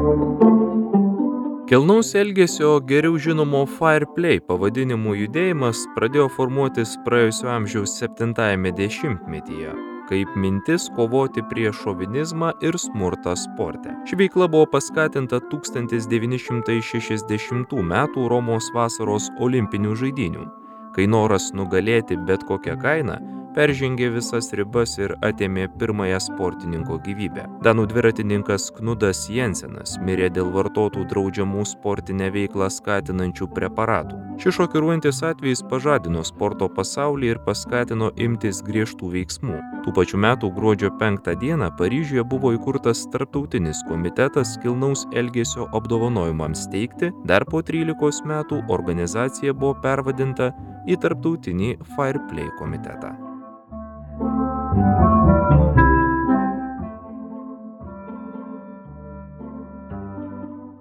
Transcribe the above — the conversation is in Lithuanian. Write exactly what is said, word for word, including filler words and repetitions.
Kilnaus elgesio geriau žinomo Fair Play pavadinimų judėjimas pradėjo formuotis praėjusio amžiaus septintajame dešimtmetyje, kaip mintis kovoti prieš šovinizmą ir smurtą sporte. Ši veikla buvo paskatinta tūkstantis devyni šimtai šešiasdešimtų metų Romos vasaros olimpinių žaidynių, kai noras nugalėti bet kokią kainą peržengė visas ribas ir atėmė pirmąją sportininko gyvybę. Danų dviratininkas Knudas Jensenas mirė dėl vartotų draudžiamų sportinę veiklą skatinančių preparatų. Šis šokiruojantis atvejis pažadino sporto pasaulį ir paskatino imtis griežtų veiksmų. Tų pačių metų gruodžio penktą dieną Paryžiuje buvo įkurtas tarptautinis komitetas kilnaus elgesio apdovanojimams steigti, dar po trylikos metų organizacija buvo pervadinta į tarptautinį Fair Play komitetą.